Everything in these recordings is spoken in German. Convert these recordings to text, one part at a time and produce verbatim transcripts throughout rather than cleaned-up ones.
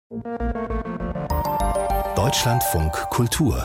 Deutschlandfunk Kultur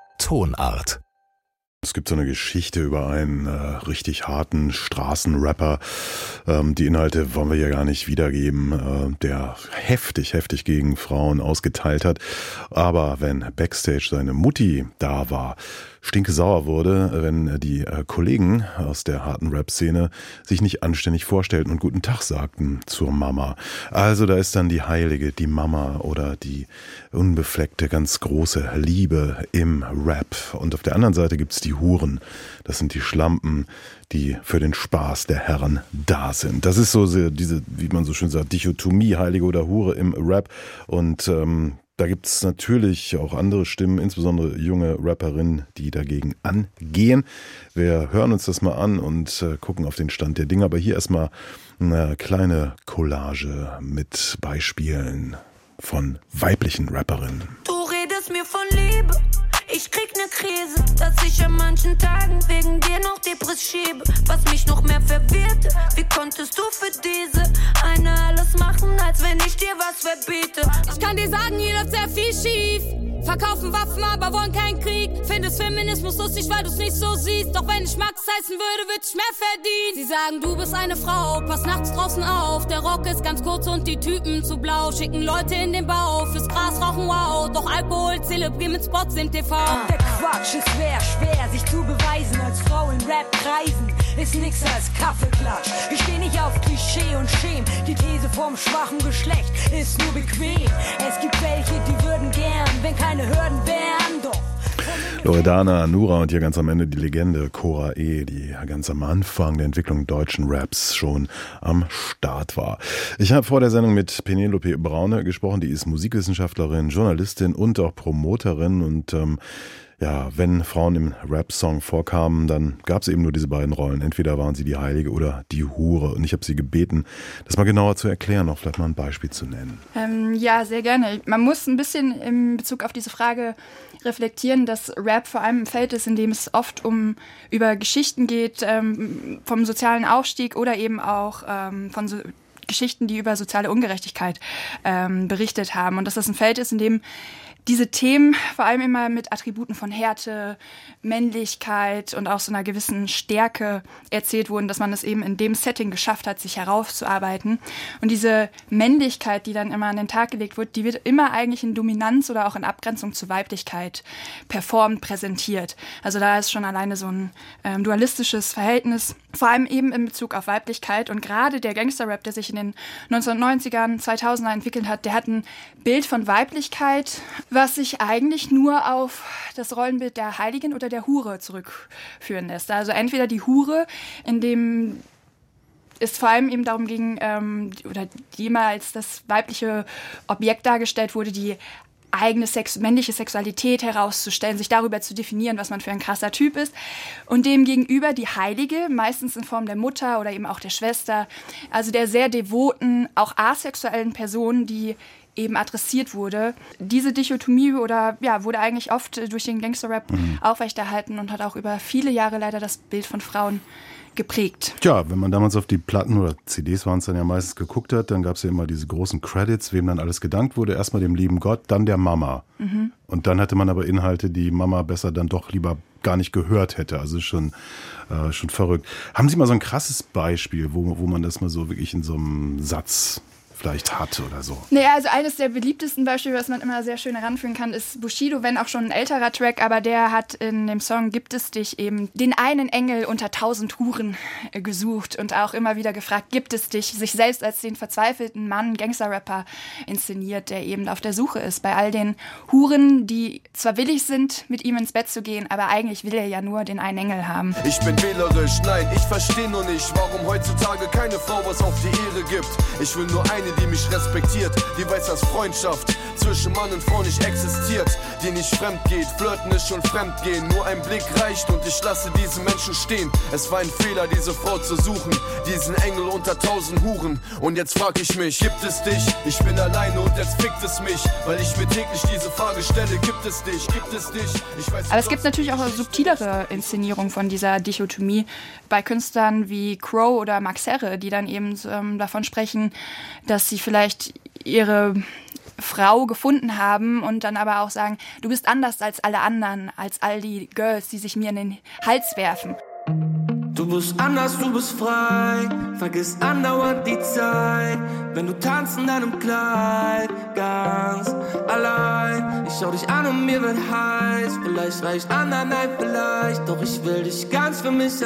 Tonart. Es gibt so eine Geschichte über einen äh, richtig harten Straßenrapper. Ähm, die Inhalte wollen wir ja gar nicht wiedergeben, äh, der heftig, heftig gegen Frauen ausgeteilt hat. Aber wenn Backstage seine Mutti da war, stinkesauer wurde, wenn die äh, Kollegen aus der harten Rap-Szene sich nicht anständig vorstellten und guten Tag sagten zur Mama. Also da ist dann die Heilige, die Mama oder die unbefleckte, ganz große Liebe im Rap. Und auf der anderen Seite gibt's die Huren. Das sind die Schlampen, die für den Spaß der Herren da sind. Das ist so diese, wie man so schön sagt, Dichotomie, Heilige oder Hure im Rap. Und ähm, da gibt es natürlich auch andere Stimmen, insbesondere junge Rapperinnen, die dagegen angehen. Wir hören uns das mal an und äh, gucken auf den Stand der Dinge. Aber hier erstmal eine kleine Collage mit Beispielen von weiblichen Rapperinnen. Du redest mir von Liebe, ich krieg ne Krise, dass ich an manchen Tagen wegen dir noch Depress schiebe. Was mich noch mehr verwirrte, wie konntest du für diese eine alles machen, als wenn ich dir was verbiete? Ich kann dir sagen, hier läuft sehr viel schief. Verkaufen Waffen, aber wollen keinen Krieg. Findest Feminismus lustig, weil du's nicht so siehst. Doch wenn ich Max heißen würde, würd ich mehr verdienen. Sie sagen, du bist eine Frau, pass nachts draußen auf. Der Rock ist ganz kurz und die Typen zu blau. Schicken Leute in den Bau, fürs Gras rauchen wow. Doch Alkohol zelebrieren mit Spots im T V. Der Quatsch ist schwer, schwer, sich zu beweisen. Als Frau in Rap-Kreisen ist nix als Kaffeeklatsch. Ich steh nicht auf Klischee und Schem. Die These vom schwachen Geschlecht ist nur bequem. Es gibt welche, die würden gern, wenn keine Hürden wären, doch. Loredana, Nura und hier ganz am Ende die Legende Cora E., die ganz am Anfang der Entwicklung deutschen Raps schon am Start war. Ich habe vor der Sendung mit Penelope Braune gesprochen, die ist Musikwissenschaftlerin, Journalistin und auch Promoterin und ähm, ja, wenn Frauen im Rap-Song vorkamen, dann gab es eben nur diese beiden Rollen. Entweder waren sie die Heilige oder die Hure. Und ich habe sie gebeten, das mal genauer zu erklären, auch vielleicht mal ein Beispiel zu nennen. Ähm, ja, sehr gerne. Man muss ein bisschen in Bezug auf diese Frage reflektieren, dass Rap vor allem ein Feld ist, in dem es oft um über Geschichten geht, ähm, vom sozialen Aufstieg oder eben auch ähm, von so Geschichten, die über soziale Ungerechtigkeit ähm, berichtet haben. Und dass das ein Feld ist, in dem diese Themen vor allem immer mit Attributen von Härte, Männlichkeit und auch so einer gewissen Stärke erzählt wurden, dass man es eben in dem Setting geschafft hat, sich herauszuarbeiten. Und diese Männlichkeit, die dann immer an den Tag gelegt wird, die wird immer eigentlich in Dominanz oder auch in Abgrenzung zu Weiblichkeit performt, präsentiert. Also da ist schon alleine so ein ähm, dualistisches Verhältnis, vor allem eben in Bezug auf Weiblichkeit. Und gerade der Gangster-Rap, der sich in den neunzehnhundertneunzigern, zweitausender entwickelt hat, der hat ein Bild von Weiblichkeit, was sich eigentlich nur auf das Rollenbild der Heiligen oder der Hure zurückführen lässt. Also entweder die Hure, in dem es vor allem eben darum ging, ähm, oder die immer als das weibliche Objekt dargestellt wurde, die eigene Sex- männliche Sexualität herauszustellen, sich darüber zu definieren, was man für ein krasser Typ ist. Und dem gegenüber die Heilige, meistens in Form der Mutter oder eben auch der Schwester, also der sehr devoten, auch asexuellen Person, die eben adressiert wurde. Diese Dichotomie oder ja, wurde eigentlich oft durch den Gangster-Rap mhm. aufrechterhalten und hat auch über viele Jahre leider das Bild von Frauen geprägt. Tja, wenn man damals auf die Platten oder C Ds waren es dann ja meistens geguckt hat, dann gab es ja immer diese großen Credits, wem dann alles gedankt wurde. Erstmal dem lieben Gott, dann der Mama. Mhm. Und dann hatte man aber Inhalte, die Mama besser dann doch lieber gar nicht gehört hätte. Also schon, äh, schon verrückt. Haben Sie mal so ein krasses Beispiel, wo, wo man das mal so wirklich in so einem Satz vielleicht hat oder so? Naja, also eines der beliebtesten Beispiele, was man immer sehr schön heranführen kann, ist Bushido, wenn auch schon ein älterer Track, aber der hat in dem Song Gibt es dich eben den einen Engel unter tausend Huren gesucht und auch immer wieder gefragt, gibt es dich, sich selbst als den verzweifelten Mann, Gangster-Rapper inszeniert, der eben auf der Suche ist bei all den Huren, die zwar willig sind, mit ihm ins Bett zu gehen, aber eigentlich will er ja nur den einen Engel haben. Ich bin wählerisch, nein, ich verstehe nur nicht, warum heutzutage keine Frau was auf die Ehre gibt. Ich will nur eine, die mich respektiert, die weiß, dass Freundschaft zwischen Mann und Frau nicht existiert, die nicht fremd geht, flirten ist schon fremdgehen, nur ein Blick reicht und ich lasse diesen Menschen stehen. Es war ein Fehler, diese Frau zu suchen, diesen Engel unter tausend Huren. Und jetzt frag ich mich, gibt es dich? Ich bin alleine und jetzt fickt es mich, weil ich mir täglich diese Frage stelle, gibt es dich? Gibt es dich? Ich weiß, aber es gibt natürlich auch eine subtilere Inszenierung von dieser Dichotomie bei Künstlern wie Crow oder Max Herre, die dann eben ähm, davon sprechen, dass sie vielleicht ihre Frau gefunden haben und dann aber auch sagen, du bist anders als alle anderen, als all die Girls, die sich mir in den Hals werfen. Du bist anders, du bist frei, vergiss andauernd die Zeit, wenn du tanzt in deinem Kleid, ganz allein. Ich schau dich an und mir wird heiß, vielleicht reicht Anna, nein, vielleicht, doch ich will dich ganz für mich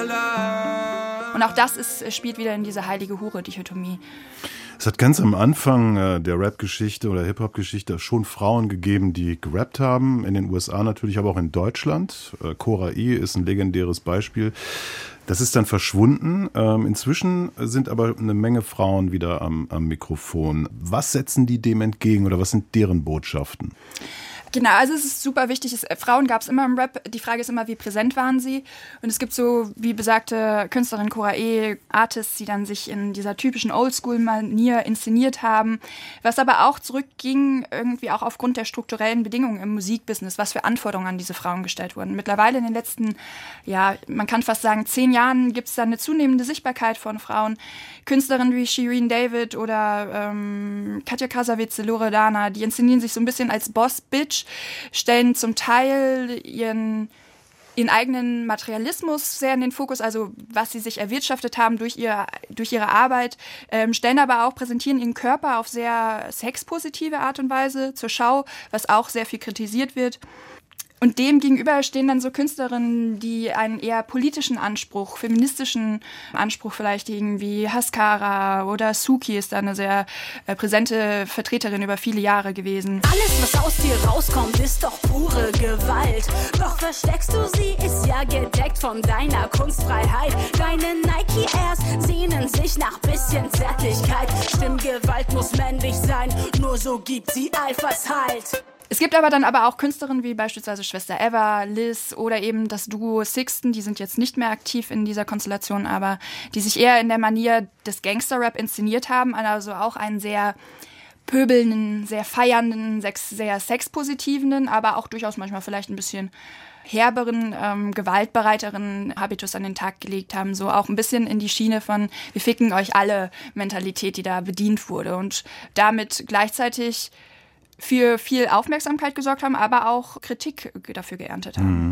allein. Und auch das ist, spielt wieder in diese heilige Hure-Dichotomie. Es hat ganz am Anfang äh, der Rap-Geschichte oder Hip-Hop-Geschichte schon Frauen gegeben, die gerappt haben, in den U S A natürlich, aber auch in Deutschland. Äh, Cora E. ist ein legendäres Beispiel. Das ist dann verschwunden. Ähm, inzwischen sind aber eine Menge Frauen wieder am, am Mikrofon. Was setzen die dem entgegen oder was sind deren Botschaften? Genau, also es ist super wichtig. Es, Frauen gab es immer im Rap. Die Frage ist immer, wie präsent waren sie? Und es gibt so, wie besagte Künstlerin Cora E., Artists, die dann sich in dieser typischen Oldschool-Manier inszeniert haben. Was aber auch zurückging, irgendwie auch aufgrund der strukturellen Bedingungen im Musikbusiness, was für Anforderungen an diese Frauen gestellt wurden. Mittlerweile in den letzten, ja, man kann fast sagen, zehn Jahren gibt es da eine zunehmende Sichtbarkeit von Frauen. Künstlerinnen wie Shirin David oder ähm, Katja Krasavice, Loredana, die inszenieren sich so ein bisschen als Boss-Bitch, stellen zum Teil ihren, ihren eigenen Materialismus sehr in den Fokus, also was sie sich erwirtschaftet haben durch, ihr, durch ihre Arbeit, ähm, stellen aber auch, präsentieren ihren Körper auf sehr sexpositive Art und Weise zur Schau, was auch sehr viel kritisiert wird. Und dem gegenüber stehen dann so Künstlerinnen, die einen eher politischen Anspruch, feministischen Anspruch vielleicht irgendwie Haskara oder Suki ist da eine sehr äh, präsente Vertreterin über viele Jahre gewesen. Alles, was aus dir rauskommt, ist doch pure Gewalt. Doch versteckst du sie, ist ja gedeckt von deiner Kunstfreiheit. Deine Nike Airs sehnen sich nach bisschen Zärtlichkeit. Stimmgewalt muss männlich sein, nur so gibt sie Alphas Halt. Es gibt aber dann aber auch Künstlerinnen wie beispielsweise Schwester Eva, Liz oder eben das Duo Sixten, die sind jetzt nicht mehr aktiv in dieser Konstellation, aber die sich eher in der Manier des Gangster-Rap inszeniert haben, also auch einen sehr pöbelnden, sehr feiernden, sehr sexpositiven, aber auch durchaus manchmal vielleicht ein bisschen herberen, ähm, gewaltbereiteren Habitus an den Tag gelegt haben, so auch ein bisschen in die Schiene von wir ficken euch alle Mentalität, die da bedient wurde und damit gleichzeitig für viel Aufmerksamkeit gesorgt haben, aber auch Kritik dafür geerntet haben.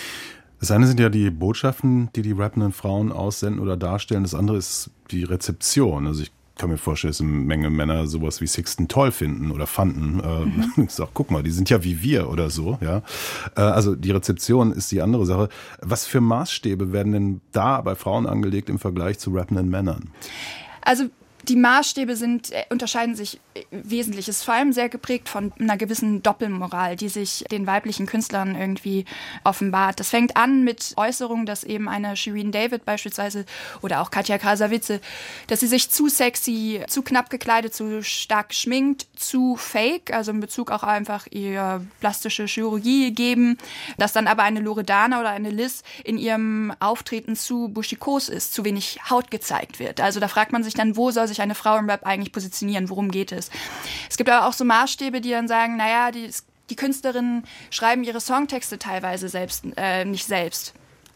Das eine sind ja die Botschaften, die die rappenden Frauen aussenden oder darstellen. Das andere ist die Rezeption. Also ich kann mir vorstellen, dass eine Menge Männer sowas wie Sixten toll finden oder fanden. Mhm. Ich sag, guck mal, die sind ja wie wir oder so. Ja. Also die Rezeption ist die andere Sache. Was für Maßstäbe werden denn da bei Frauen angelegt im Vergleich zu rappenden Männern? Also die Maßstäbe sind, äh, unterscheiden sich äh, wesentlich. Es ist vor allem sehr geprägt von einer gewissen Doppelmoral, die sich den weiblichen Künstlern irgendwie offenbart. Das fängt an mit Äußerungen, dass eben eine Shirin David beispielsweise oder auch Katja Krasavice, dass sie sich zu sexy, zu knapp gekleidet, zu stark geschminkt, zu fake, also in Bezug auch einfach ihre plastische Chirurgie geben, dass dann aber eine Loredana oder eine Liz in ihrem Auftreten zu buschikos ist, zu wenig Haut gezeigt wird. Also da fragt man sich dann, wo soll sich eine Frau im Rap eigentlich positionieren, worum geht es? Es gibt aber auch so Maßstäbe, die dann sagen, naja, die, die Künstlerinnen schreiben ihre Songtexte teilweise selbst, äh, nicht selbst,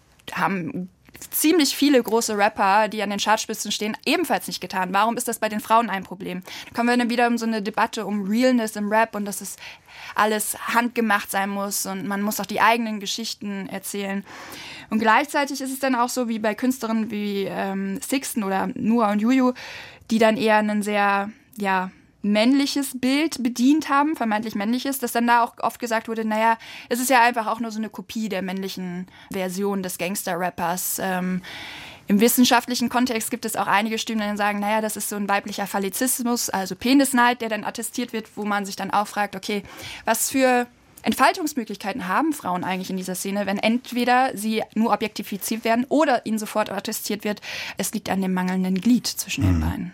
haben ziemlich viele große Rapper, die an den Chartspitzen stehen, ebenfalls nicht getan. Warum ist das bei den Frauen ein Problem? Da kommen wir dann wieder um so eine Debatte um Realness im Rap und dass es alles handgemacht sein muss und man muss auch die eigenen Geschichten erzählen. Und gleichzeitig ist es dann auch so wie bei Künstlerinnen wie ähm, Sixten oder Nura und Juju, die dann eher ein sehr, ja, männliches Bild bedient haben, vermeintlich männliches, dass dann da auch oft gesagt wurde, naja, es ist ja einfach auch nur so eine Kopie der männlichen Version des Gangster-Rappers. Ähm, Im wissenschaftlichen Kontext gibt es auch einige Stimmen, die dann sagen, naja, das ist so ein weiblicher Phallizismus, also Penisneid, der dann attestiert wird, wo man sich dann auch fragt, okay, was für Entfaltungsmöglichkeiten haben Frauen eigentlich in dieser Szene, wenn entweder sie nur objektifiziert werden oder ihnen sofort attestiert wird, es liegt an dem mangelnden Glied zwischen den Beinen.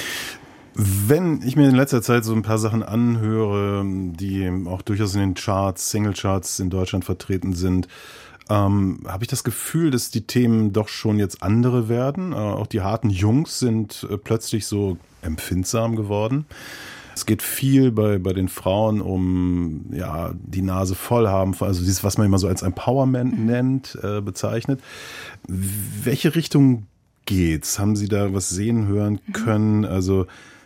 Wenn ich mir in letzter Zeit so ein paar Sachen anhöre, die auch durchaus in den Charts, Singlecharts in Deutschland vertreten sind, ähm, habe ich das Gefühl, dass die Themen doch schon jetzt andere werden. Äh, auch die harten Jungs sind äh, plötzlich so empfindsam geworden. Es geht viel bei, bei den Frauen um ja die Nase voll haben, also dieses, was man immer so als Empowerment nennt, äh, bezeichnet. Welche Richtung geht's? Haben Sie da was sehen, hören können? Also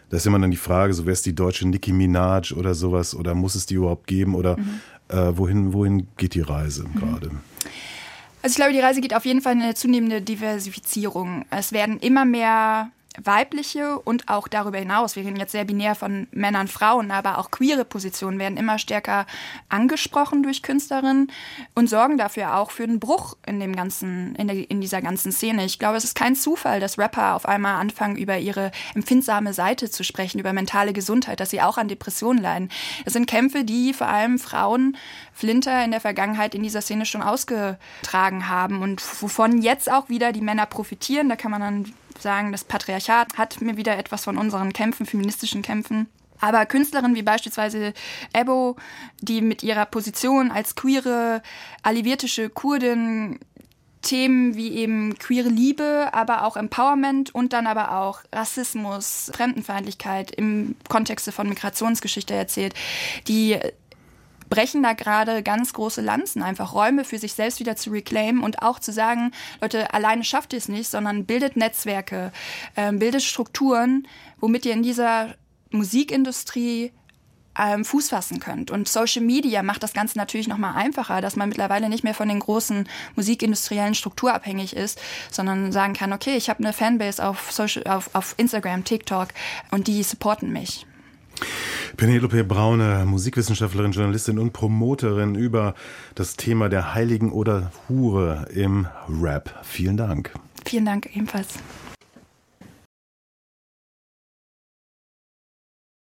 Da ist immer dann die Frage, so wer ist die deutsche Nicki Minaj oder sowas, oder muss es die überhaupt geben, oder mhm. äh, wohin, wohin geht die Reise mhm. gerade? Also ich glaube, die Reise geht auf jeden Fall in eine zunehmende Diversifizierung. Es werden immer mehr weibliche und auch darüber hinaus, wir reden jetzt sehr binär von Männern, Frauen, aber auch queere Positionen werden immer stärker angesprochen durch Künstlerinnen und sorgen dafür auch für einen Bruch in dem ganzen, in, der, in dieser ganzen Szene. Ich glaube, es ist kein Zufall, dass Rapper auf einmal anfangen, über ihre empfindsame Seite zu sprechen, über mentale Gesundheit, dass sie auch an Depressionen leiden. Das sind Kämpfe, die vor allem Frauen, Flinter in der Vergangenheit in dieser Szene schon ausgetragen haben und wovon jetzt auch wieder die Männer profitieren. Da kann man dann sagen, das Patriarchat hat mir wieder etwas von unseren Kämpfen, feministischen Kämpfen. Aber Künstlerinnen wie beispielsweise Ebo, die mit ihrer Position als queere, aliviatische Kurdin Themen wie eben queere Liebe, aber auch Empowerment und dann aber auch Rassismus, Fremdenfeindlichkeit im Kontexte von Migrationsgeschichte erzählt, die brechen da gerade ganz große Lanzen, einfach Räume für sich selbst wieder zu reclaimen und auch zu sagen, Leute, alleine schafft ihr es nicht, sondern bildet Netzwerke, äh, bildet Strukturen, womit ihr in dieser Musikindustrie ähm, Fuß fassen könnt. Und Social Media macht das Ganze natürlich noch mal einfacher, dass man mittlerweile nicht mehr von den großen musikindustriellen Strukturen abhängig ist, sondern sagen kann, okay, ich habe eine Fanbase auf, Social, auf, auf Instagram, TikTok und die supporten mich. Penelope Braune, Musikwissenschaftlerin, Journalistin und Promoterin über das Thema der Heiligen oder Hure im Rap. Vielen Dank. Vielen Dank ebenfalls.